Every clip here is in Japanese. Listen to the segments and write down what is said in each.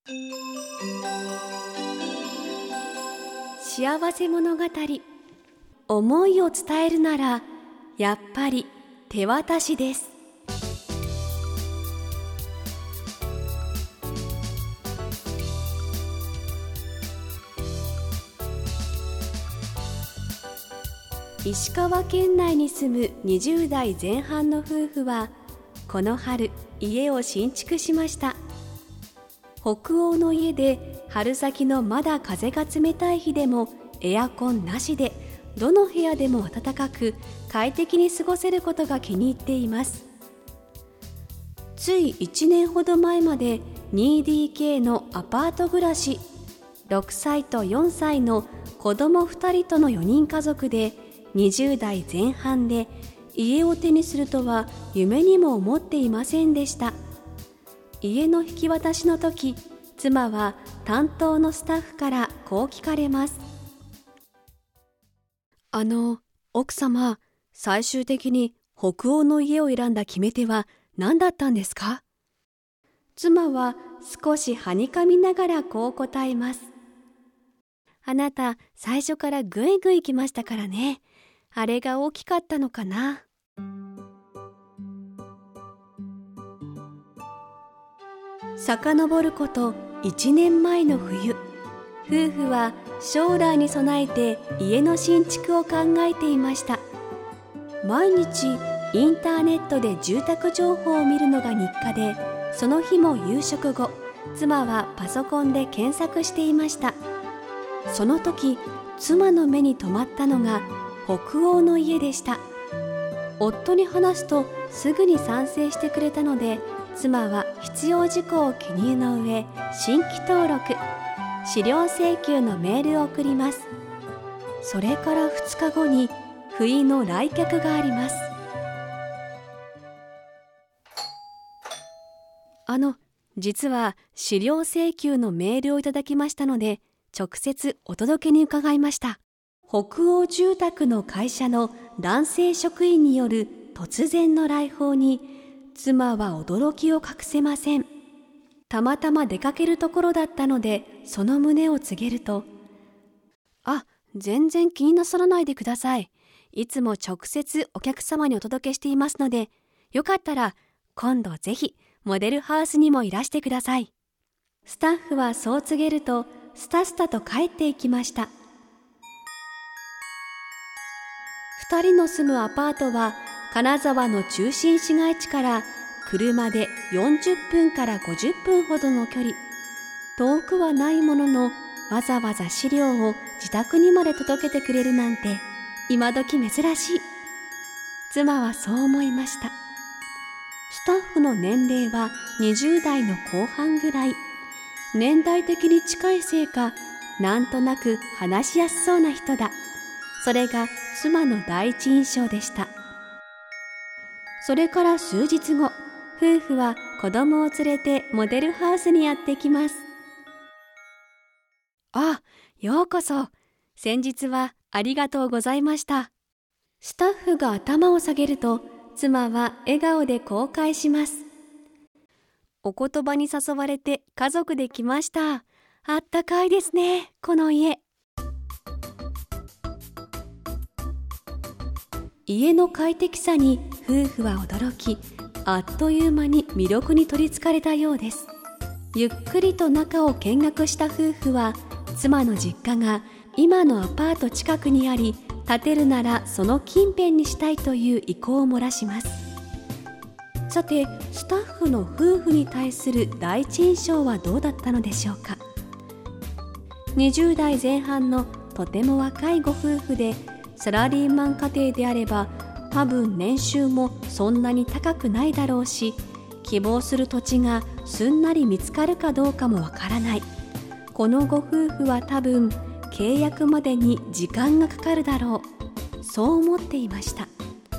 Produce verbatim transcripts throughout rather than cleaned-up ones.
幸せ物語。思いを伝えるならやっぱり手渡しです。石川県内に住むにじゅう代前半の夫婦はこの春家を新築しました。北欧の家で春先のまだ風が冷たい日でもエアコンなしでどの部屋でも暖かく快適に過ごせることが気に入っています。ついいちねんほど前まで にディーケー のアパート暮らし、ろくさいとよんさいの子供ふたりとのよにん家族でにじゅう代前半で家を手にするとは夢にも思っていませんでした。家の引き渡しの時、妻は担当のスタッフからこう聞かれます。あの、奥様、最終的に北欧の家を選んだ決め手は何だったんですか？妻は少しはにかみながらこう答えます。あなた、最初からぐいぐい来ましたからね。あれが大きかったのかな。遡ることいちねんまえの冬、夫婦は将来に備えて家の新築を考えていました。毎日インターネットで住宅情報を見るのが日課で、その日も夕食後、妻はパソコンで検索していました。その時、妻の目に留まったのが北欧の家でした。夫に話すとすぐに賛成してくれたので、妻は必要事項を記入の上、新規登録、資料請求のメールを送ります。それからふつかごに不意の来客があります。あの、実は資料請求のメールをいただきましたので、直接お届けに伺いました。北欧住宅の会社の男性職員による突然の来訪に、妻は驚きを隠せません。たまたま出かけるところだったので、その旨を告げると、あ、全然気になさらないでください。いつも直接お客様にお届けしていますので、よかったら今度ぜひモデルハウスにもいらしてください。スタッフはそう告げると、スタスタと帰っていきました。二人の住むアパートは金沢の中心市街地から車でよんじゅっぷんからごじゅっぷんほどの距離。遠くはないものの、わざわざ資料を自宅にまで届けてくれるなんて今時珍しい。妻はそう思いました。スタッフの年齢はにじゅう代の後半ぐらい。年代的に近いせいか、なんとなく話しやすそうな人だ。それが妻の第一印象でした。それから数日後、夫婦は子供を連れてモデルハウスにやってきます。あ、ようこそ。先日はありがとうございました。スタッフが頭を下げると、妻は笑顔でこう返します。お言葉に誘われて家族で来ました。あったかいですね、この家。家の快適さに夫婦は驚き、あっという間に魅力に取りつかれたようです。ゆっくりと中を見学した夫婦は、妻の実家が今のアパート近くにあり、建てるならその近辺にしたいという意向を漏らします。さて、スタッフの夫婦に対する第一印象はどうだったのでしょうか。にじゅう代前半のとても若いご夫婦で、サラリーマン家庭であれば多分年収もそんなに高くないだろうし、希望する土地がすんなり見つかるかどうかもわからない。このご夫婦は多分契約までに時間がかかるだろう、そう思っていました。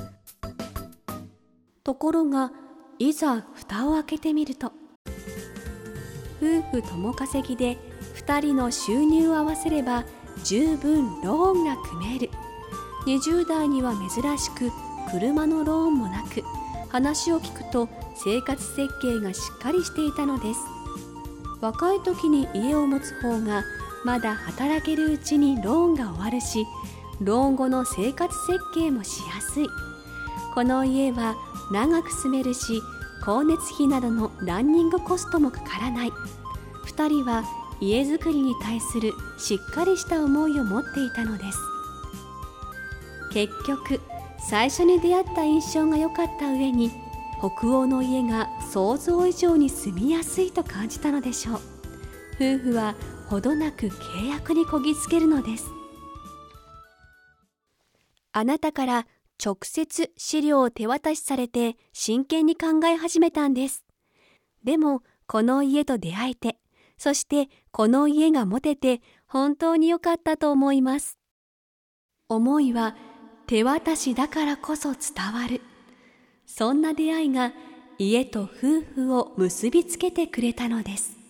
ところがいざ蓋を開けてみると、夫婦共稼ぎでふたりの収入を合わせれば十分ローンが組める。にじゅう代には珍しく車のローンもなく、話を聞くと生活設計がしっかりしていたのです。 若い時に家を持つ方がまだ働けるうちにローンが終わるし、老後の生活設計もしやすい。この家は長く住めるし、光熱費などのランニングコストもかからない。ふたりは家づくりに対するしっかりした思いを持っていたのです。結局、最初に出会った印象が良かった上に、北欧の家が想像以上に住みやすいと感じたのでしょう。夫婦はほどなく契約にこぎつけるのです。あなたから直接資料を手渡しされて真剣に考え始めたんです。でもこの家と出会えて、そしてこの家が持てて本当に良かったと思います。思いは手渡しだからこそ伝わる。そんな出会いが家と夫婦を結びつけてくれたのです。